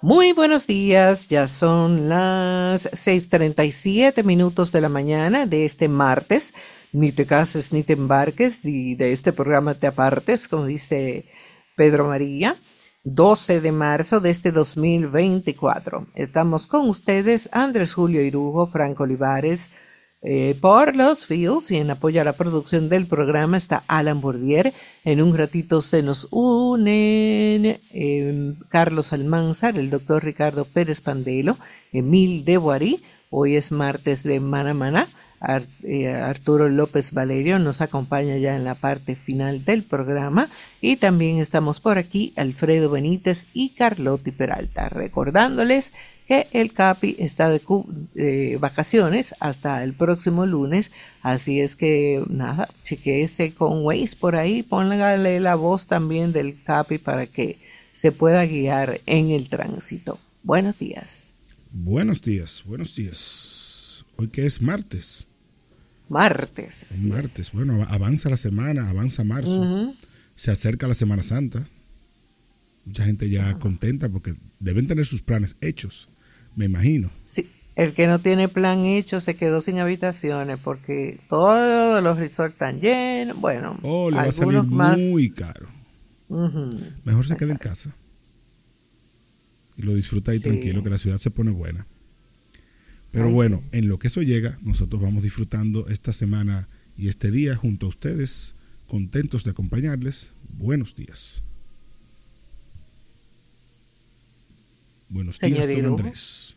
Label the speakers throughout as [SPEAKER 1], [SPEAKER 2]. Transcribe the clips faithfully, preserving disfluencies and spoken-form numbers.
[SPEAKER 1] Muy buenos días, ya son las seis treinta y siete minutos de la mañana de este martes. Ni te cases ni te embarques, y de este programa te apartes, como dice Pedro María. doce de marzo de este dos mil veinticuatro. Estamos con ustedes, Andrés Julio Irujo, Franco Olivares, eh, por los Fields, y en apoyo a la producción del programa está Alan Bourdier. En un ratito se nos unen eh, Carlos Almanzar, el doctor Ricardo Pérez Pandelo, Emil de Boarí. Hoy es martes de Mana Mana. Ar, eh, Arturo López Valerio nos acompaña ya en la parte final del programa, y también estamos por aquí Alfredo Benítez y Carlotti Peralta, recordándoles que el Capi está de eh, vacaciones hasta el próximo lunes, así es que nada, chequeese con Waze por ahí, póngale la voz también del Capi para que se pueda guiar en el tránsito. Buenos días.
[SPEAKER 2] Buenos días, buenos días. Hoy que es martes.
[SPEAKER 1] Martes.
[SPEAKER 2] Martes, bueno, avanza la semana, avanza marzo, uh-huh. Se acerca la Semana Santa. Mucha gente ya uh-huh. contenta porque deben tener sus planes hechos, me imagino.
[SPEAKER 1] Sí, el que no tiene plan hecho se quedó sin habitaciones porque todos los resorts están llenos. Bueno,
[SPEAKER 2] oh, le va a salir
[SPEAKER 1] más...
[SPEAKER 2] muy caro. Uh-huh. Mejor se quede en casa y lo disfruta ahí sí. tranquilo, que la ciudad se pone buena. Pero bueno, en lo que eso llega, nosotros vamos disfrutando esta semana y este día junto a ustedes, contentos de acompañarles. Buenos días. Buenos días,
[SPEAKER 1] Señor
[SPEAKER 2] don
[SPEAKER 1] Irujo.
[SPEAKER 2] Andrés.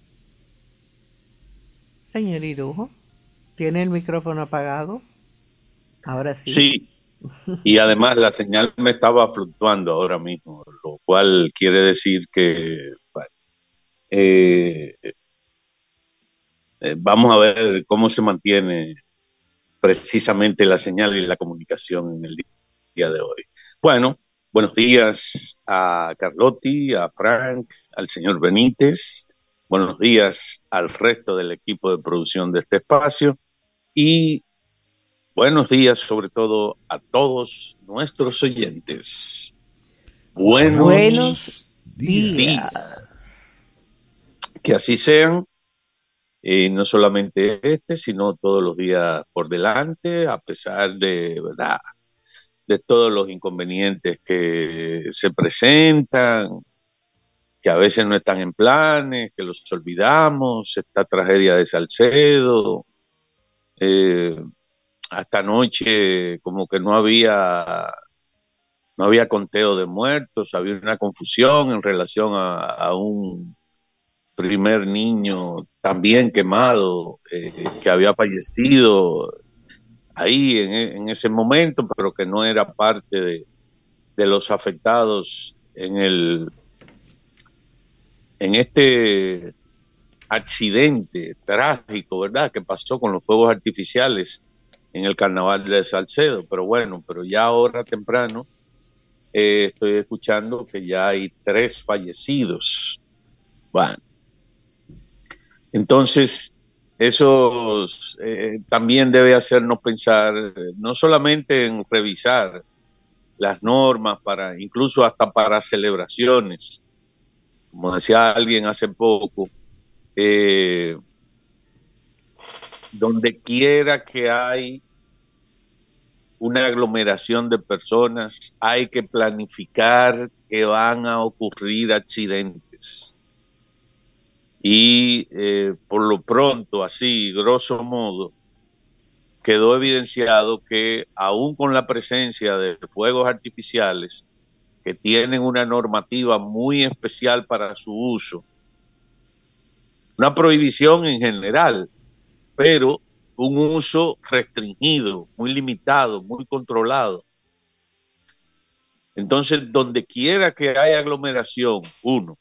[SPEAKER 1] Señor Irujo, ¿tiene el micrófono apagado? Ahora sí.
[SPEAKER 3] Sí, y además la señal me estaba fluctuando ahora mismo, lo cual quiere decir que... Bueno, eh, Eh, vamos a ver cómo se mantiene precisamente la señal y la comunicación en el día de hoy. Bueno, buenos días a Carlotti, a Frank, al señor Benítez. Buenos días al resto del equipo de producción de este espacio. Y buenos días sobre todo a todos nuestros oyentes. Buenos,
[SPEAKER 1] buenos días. días.
[SPEAKER 3] Que así sean. Eh, no solamente este, sino todos los días por delante, a pesar de, ¿verdad?, de todos los inconvenientes que se presentan, que a veces no están en planes, que los olvidamos, esta tragedia de Salcedo, eh, hasta anoche como que no había, no había conteo de muertos, había una confusión en relación a, a un primer niño también quemado, eh, que había fallecido ahí en, en ese momento, pero que no era parte de, de los afectados en el en este accidente trágico, ¿verdad?, que pasó con los fuegos artificiales en el carnaval de Salcedo. Pero bueno, pero ya ahora temprano eh, estoy escuchando que ya hay tres fallecidos. Bueno, entonces, eso eh, también debe hacernos pensar, no solamente en revisar las normas, para incluso hasta para celebraciones. Como decía alguien hace poco, eh, donde quiera que hay una aglomeración de personas, hay que planificar que van a ocurrir accidentes. Y eh, por lo pronto, así, grosso modo, quedó evidenciado que aún con la presencia de fuegos artificiales, que tienen una normativa muy especial para su uso, una prohibición en general, pero un uso restringido, muy limitado, muy controlado. Entonces, donde quiera que haya aglomeración, uno,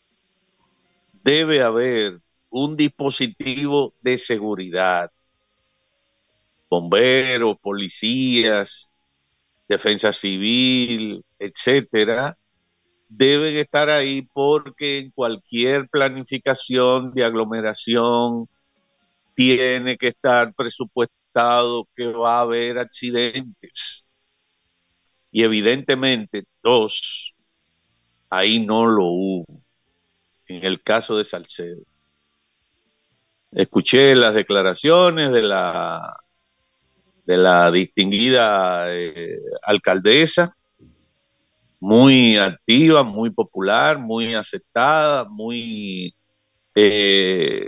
[SPEAKER 3] debe haber un dispositivo de seguridad. Bomberos, policías, defensa civil, etcétera, deben estar ahí porque en cualquier planificación de aglomeración tiene que estar presupuestado que va a haber accidentes. Y evidentemente, dos, ahí no lo hubo. en el caso de Salcedo. Escuché las declaraciones de la, de la distinguida eh, alcaldesa, muy activa, muy popular, muy aceptada, muy, eh,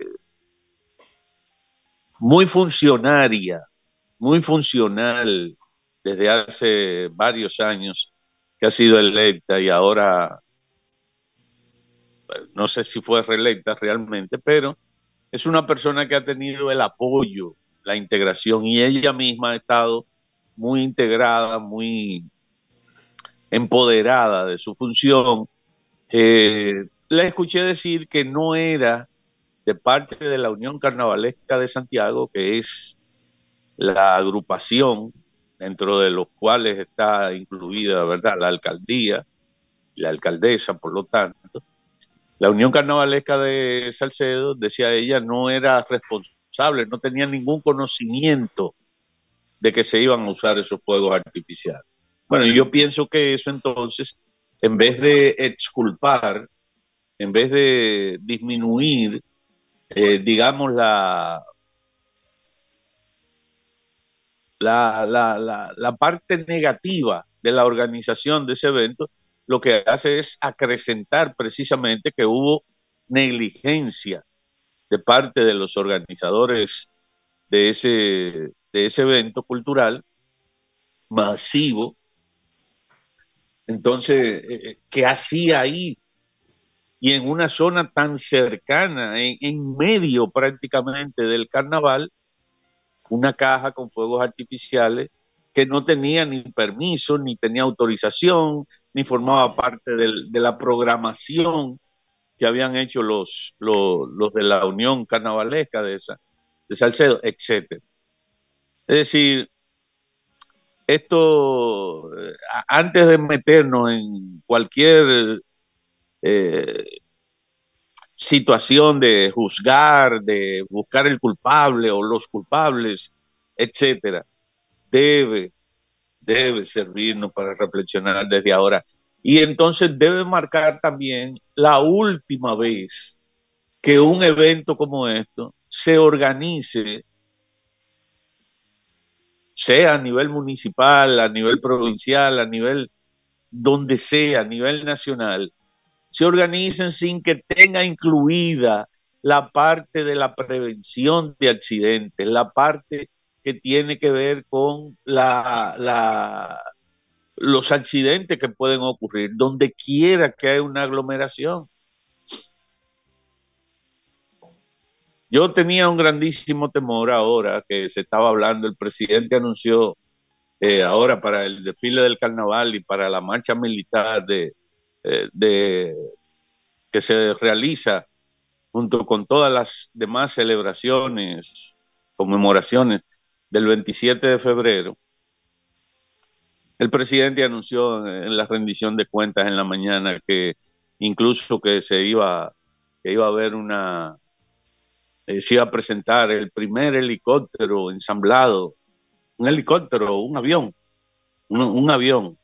[SPEAKER 3] muy funcionaria, muy funcional desde hace varios años que ha sido electa y ahora no sé si fue reelecta realmente, pero es una persona que ha tenido el apoyo, la integración, y ella misma ha estado muy integrada, muy empoderada de su función. Eh, le escuché decir que no era de parte de la Unión Carnavalesca de Santiago, que es la agrupación dentro de los cuales está incluida, ¿verdad?, la alcaldía, la alcaldesa, por lo tanto. La Unión Carnavalesca de Salcedo, decía ella, no era responsable, no tenía ningún conocimiento de que se iban a usar esos fuegos artificiales. Bueno, yo pienso que eso entonces, en vez de exculpar, en vez de disminuir, eh, digamos, la, la, la, la, la parte negativa de la organización de ese evento, lo que hace es acrecentar precisamente que hubo negligencia de parte de los organizadores de ese, de ese evento cultural masivo. Entonces, eh, ¿qué hacía ahí? Y en una zona tan cercana, en, en medio prácticamente del carnaval, una caja con fuegos artificiales que no tenía ni permiso, ni tenía autorización, ni formaba parte del, de la programación que habían hecho los, los, los de la Unión Carnavalesca de, esa, de Salcedo, etcétera. Es decir, esto, antes de meternos en cualquier eh, situación de juzgar, de buscar el culpable o los culpables, etcétera, debe, debe servirnos para reflexionar desde ahora. Y entonces debe marcar también la última vez que un evento como esto se organice, sea a nivel municipal, a nivel provincial, a nivel donde sea, a nivel nacional, se organicen sin que tenga incluida la parte de la prevención de accidentes, la parte que tiene que ver con la, la, los accidentes que pueden ocurrir, donde quiera que haya una aglomeración. Yo tenía un grandísimo temor ahora que se estaba hablando, el presidente anunció eh, ahora para el desfile del carnaval y para la marcha militar de, eh, de que se realiza junto con todas las demás celebraciones, conmemoraciones del veintisiete de febrero. El presidente anunció en la rendición de cuentas en la mañana que incluso que se iba, que iba a haber una, eh, se iba a presentar el primer helicóptero ensamblado, un helicóptero, un avión, un, un avión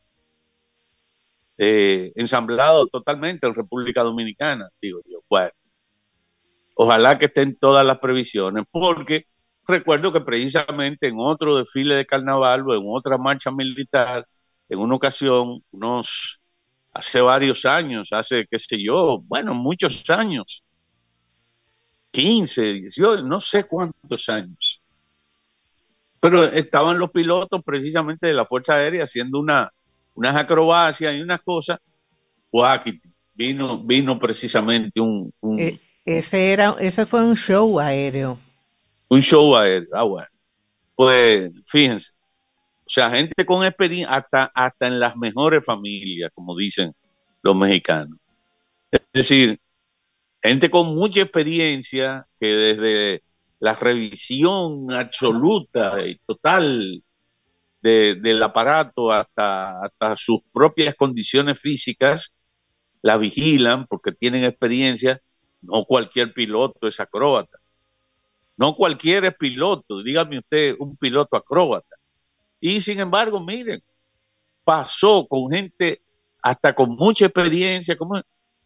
[SPEAKER 3] eh, ensamblado totalmente en República Dominicana. Digo yo, bueno, ojalá que estén todas las previsiones, porque recuerdo que precisamente en otro desfile de carnaval o en otra marcha militar, en una ocasión, unos, hace varios años, hace qué sé yo, bueno, muchos años, quince, dieciocho, no sé cuántos años, pero estaban los pilotos precisamente de la Fuerza Aérea haciendo una, unas acrobacias y unas cosas. Guaquiti, vino, vino precisamente un, un,
[SPEAKER 1] E- ese era, ese fue un show aéreo.
[SPEAKER 3] un show aéreo. Ah, bueno. Pues fíjense, o sea, gente con experiencia, hasta, hasta en las mejores familias, como dicen los mexicanos. Es decir, gente con mucha experiencia que desde la revisión absoluta y total de, del aparato hasta, hasta sus propias condiciones físicas, la vigilan porque tienen experiencia. No cualquier piloto es acróbata. No cualquier es piloto, dígame usted, un piloto acróbata. Y sin embargo, miren, pasó con gente hasta con mucha experiencia, como,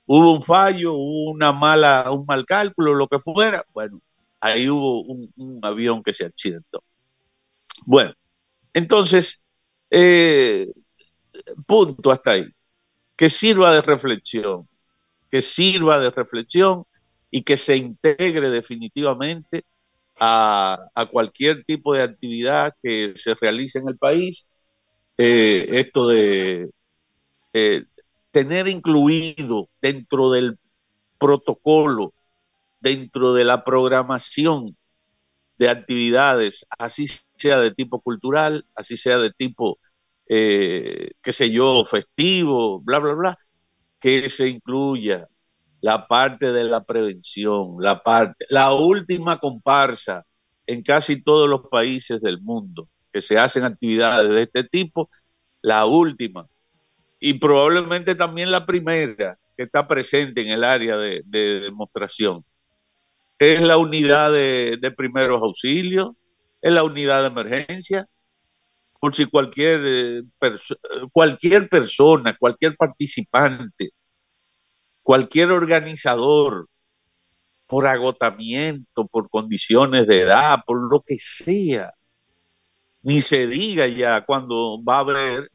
[SPEAKER 3] hubo un fallo, hubo una mala, un mal cálculo, lo que fuera, bueno, ahí hubo un, un avión que se accidentó. Bueno, entonces, eh, punto hasta ahí. Que sirva de reflexión, que sirva de reflexión y que se integre definitivamente a, a cualquier tipo de actividad que se realice en el país. Eh, esto de eh, tener incluido dentro del protocolo, dentro de la programación de actividades, así sea de tipo cultural, así sea de tipo, eh, qué sé yo, festivo, bla, bla, bla, que se incluya la parte de la prevención, la parte, la última comparsa en casi todos los países del mundo que se hacen actividades de este tipo, la última y probablemente también la primera que está presente en el área de, de demostración es la unidad de, de primeros auxilios, es la unidad de emergencia, por si cualquier, eh, perso cualquier persona, cualquier participante, cualquier organizador, por agotamiento, por condiciones de edad, por lo que sea, ni se diga ya cuando va a haber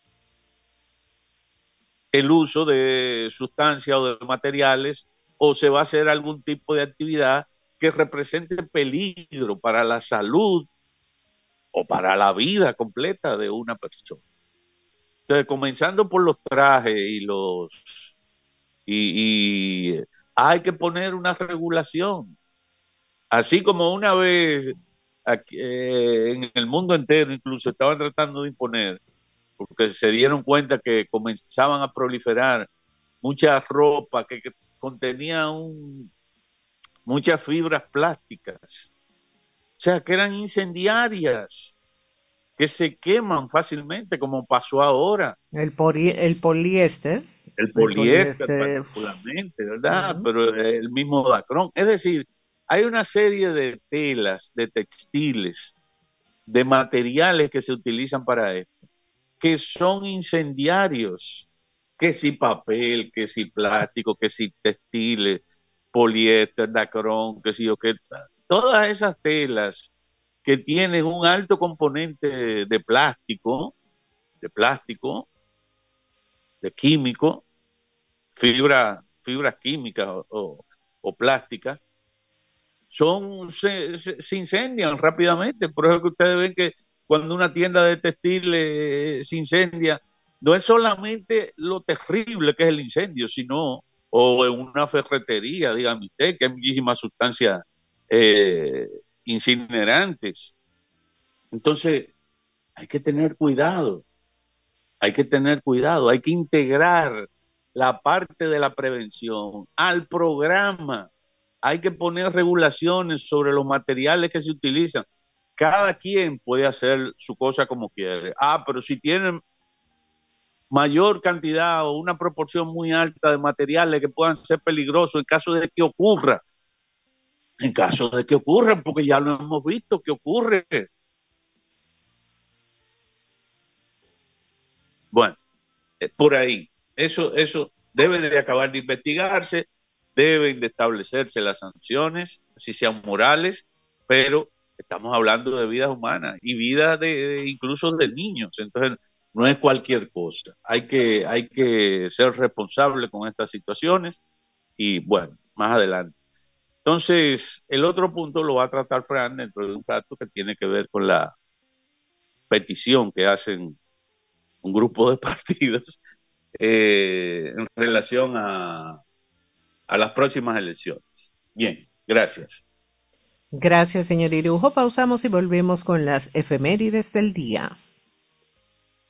[SPEAKER 3] el uso de sustancias o de materiales o se va a hacer algún tipo de actividad que represente peligro para la salud o para la vida completa de una persona. Entonces, comenzando por los trajes y los y, y hay que poner una regulación, así como una vez aquí, eh, en el mundo entero incluso estaban tratando de imponer, porque se dieron cuenta que comenzaban a proliferar mucha ropa que, que contenía un, muchas fibras plásticas, o sea, que eran incendiarias, que se queman fácilmente, como pasó ahora.
[SPEAKER 1] El, poli, el poliéster.
[SPEAKER 3] El
[SPEAKER 1] El
[SPEAKER 3] poliéster
[SPEAKER 1] poliéster.
[SPEAKER 3] particularmente, ¿verdad?
[SPEAKER 1] Uh-huh.
[SPEAKER 3] Pero el mismo Dacron. Es decir, hay una serie de telas, de textiles, de materiales que se utilizan para esto, que son incendiarios, que si papel, que si plástico, que si textiles, poliéster, dacrón, que si yo que todas esas telas que tienen un alto componente de plástico, de plástico, de químico, fibra, fibras químicas o, o, o plásticas, son, se, se, se, incendian rápidamente. Por eso que ustedes ven que cuando una tienda de textiles se incendia, no es solamente lo terrible que es el incendio, sino, o en una ferretería, dígame usted, que hay muchísimas sustancias eh, incinerantes. Entonces, hay que tener cuidado, hay que tener cuidado, hay que integrar la parte de la prevención al programa. Hay que poner regulaciones sobre los materiales que se utilizan. Cada quien puede hacer su cosa como quiere. Ah, pero si tienen mayor cantidad o una proporción muy alta de materiales que puedan ser peligrosos en caso de que ocurra, en caso de que ocurra, porque ya lo hemos visto que ocurre. Bueno, por ahí, eso, eso debe de acabar de investigarse, deben de establecerse las sanciones, si sean morales, pero estamos hablando de vidas humanas y vidas de, de incluso de niños, entonces no es cualquier cosa. Hay que, hay que ser responsable con estas situaciones y bueno, más adelante. Entonces, el otro punto lo va a tratar Fran dentro de un rato que tiene que ver con la petición que hacen un grupo de partidos eh, en relación a, a las próximas elecciones. Bien, gracias.
[SPEAKER 1] Gracias, señor Irujo. Pausamos y volvemos con las efemérides del día.